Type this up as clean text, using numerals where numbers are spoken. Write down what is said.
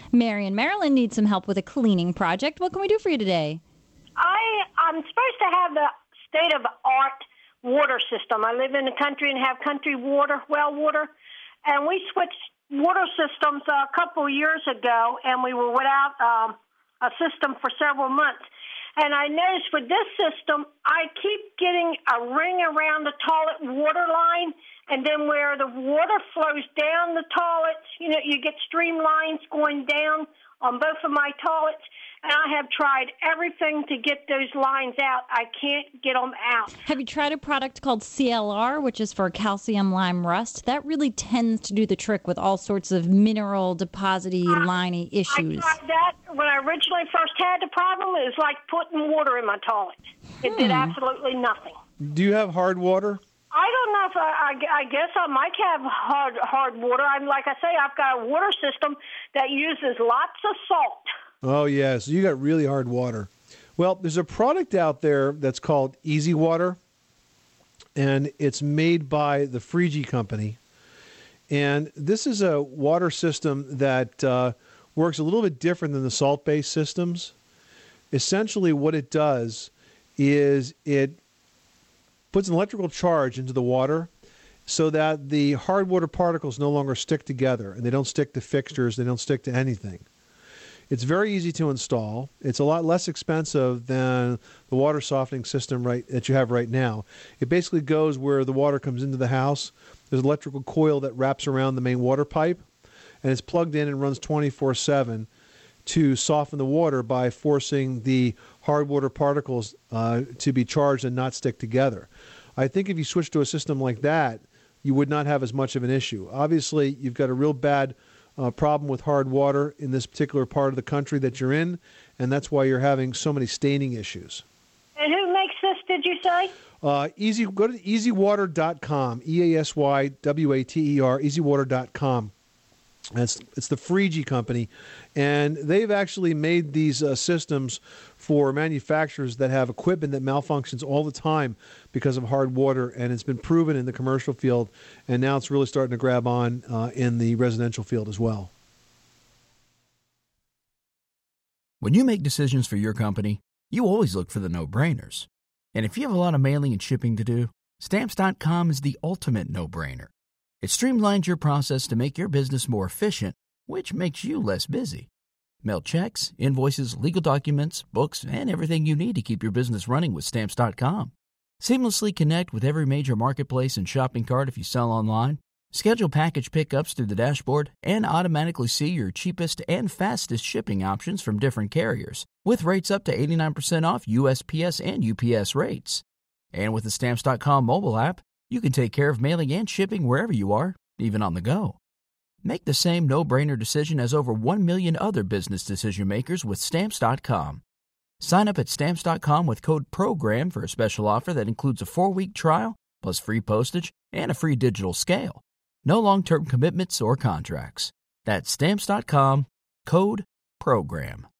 Mary in Maryland needs some help with a cleaning project. What can we do for you today? I'm supposed to have the state-of-art water system. I live in the country and have country water, well water, and we switched water systems a couple of years ago, and we were without a system for several months. And I noticed with this system, I keep getting a ring around the toilet water line, and then where the water flows down the toilets, you get streamlines going down on both of my toilets. And I have tried everything to get those lines out. I can't get them out. Have you tried a product called CLR, which is for calcium lime rust? That really tends to do the trick with all sorts of mineral deposity, liney issues. I tried that when I originally first had the problem. It was like putting water in my toilet. It did absolutely nothing. Do you have hard water? I don't know if I guess I might have hard water. Like I say, I've got a water system that uses lots of salt. Oh, yeah. So you got really hard water. Well, there's a product out there that's called Easy Water, and it's made by the Frigi company. And this is a water system that works a little bit different than the salt-based systems. Essentially, what it does is it puts an electrical charge into the water so that the hard water particles no longer stick together, and they don't stick to fixtures, they don't stick to anything. It's very easy to install. It's a lot less expensive than the water softening system that you have right now. It basically goes where the water comes into the house. There's an electrical coil that wraps around the main water pipe, and it's plugged in and runs 24/7 to soften the water by forcing the hard water particles to be charged and not stick together. I think if you switch to a system like that, you would not have as much of an issue. Obviously, you've got a real bad problem with hard water in this particular part of the country that you're in, and that's why you're having so many staining issues. And who makes this, did you say? Go to easywater.com, EASYWATER, easywater.com. It's the Frigi company, and they've actually made these systems for manufacturers that have equipment that malfunctions all the time because of hard water, and it's been proven in the commercial field, and now it's really starting to grab on in the residential field as well. When you make decisions for your company, you always look for the no-brainers. And if you have a lot of mailing and shipping to do, Stamps.com is the ultimate no-brainer. It streamlines your process to make your business more efficient, which makes you less busy. Mail checks, invoices, legal documents, books, and everything you need to keep your business running with Stamps.com. Seamlessly connect with every major marketplace and shopping cart if you sell online. Schedule package pickups through the dashboard and automatically see your cheapest and fastest shipping options from different carriers, with rates up to 89% off USPS and UPS rates. And with the Stamps.com mobile app, you can take care of mailing and shipping wherever you are, even on the go. Make the same no-brainer decision as over 1 million other business decision makers with Stamps.com. Sign up at Stamps.com with code PROGRAM for a special offer that includes a 4-week trial, plus free postage and a free digital scale. No long-term commitments or contracts. That's Stamps.com, code PROGRAM.